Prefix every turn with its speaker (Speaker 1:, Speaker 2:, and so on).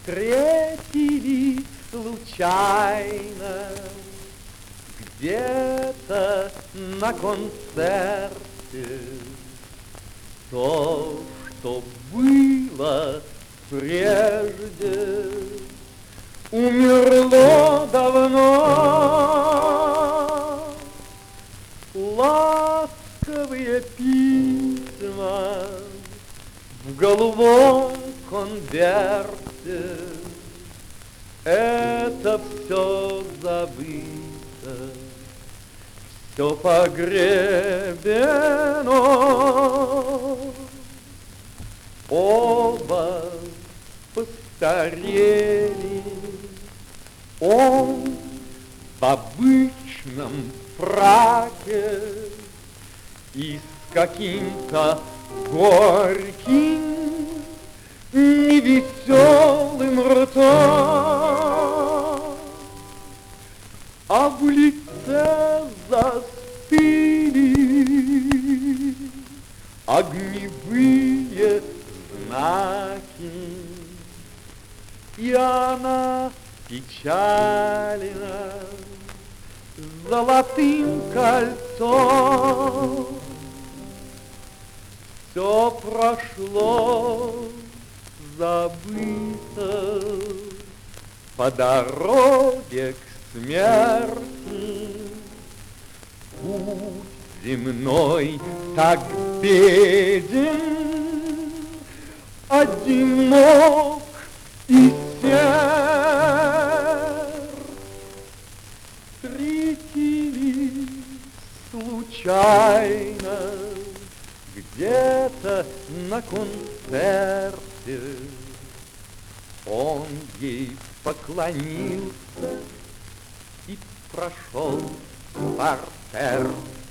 Speaker 1: встретились случайно где-то на концерте. То, что было прежде, умерло давно. Ласковые письма в голубом конверте, это все забыто, все погребено. Оба постарели, он в обычном фраке и с каким-то горьким, невеселым ртом, а в лице застыли огневые знаки, и она печальна золотым кольцом. Все прошло, забыто по дороге к смерти. Путь земной так беден, одинок и серд. Встретились случайно где-то на концерте. Он ей поклонился и прошел в партер.